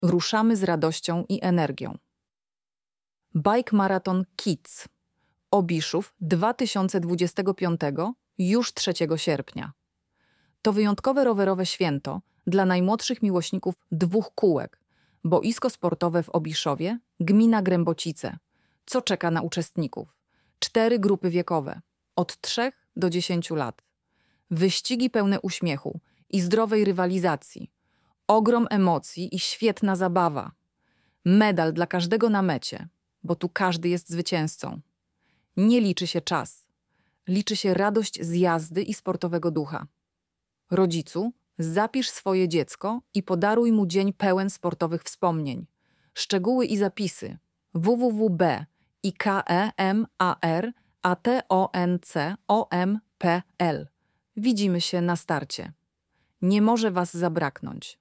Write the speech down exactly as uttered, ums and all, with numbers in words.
Ruszamy z radością i energią. Bike Marathon Kids. Obiszów dwa tysiące dwudziestego piątego, już trzeciego sierpnia. To wyjątkowe rowerowe święto dla najmłodszych miłośników dwóch kółek. Boisko sportowe w Obiszowie, gmina Grębocice. Co czeka na uczestników? Cztery grupy wiekowe, od trzech do dziesięciu lat. Wyścigi pełne uśmiechu i zdrowej rywalizacji. Ogrom emocji i świetna zabawa. Medal dla każdego na mecie, bo tu każdy jest zwycięzcą. Nie liczy się czas. Liczy się radość z jazdy i sportowego ducha. Rodzicu, zapisz swoje dziecko i podaruj mu dzień pełen sportowych wspomnień. Szczegóły i zapisy www.b i k e m a r a t o n c o m p l. Widzimy się na starcie. Nie może was zabraknąć.